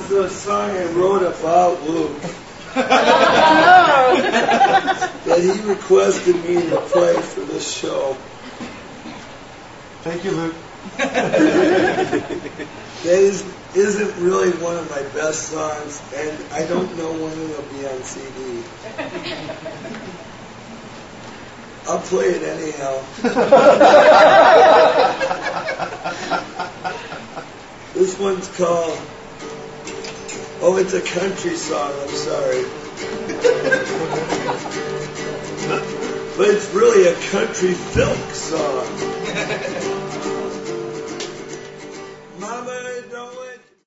the song I wrote about Luke. That he requested me to play for this show. Thank you, Luke. That isn't really one of my best songs, and I don't know when it'll be on CD. I'll play it anyhow. This one's called, it's a country song, I'm sorry. But it's really a country folk song.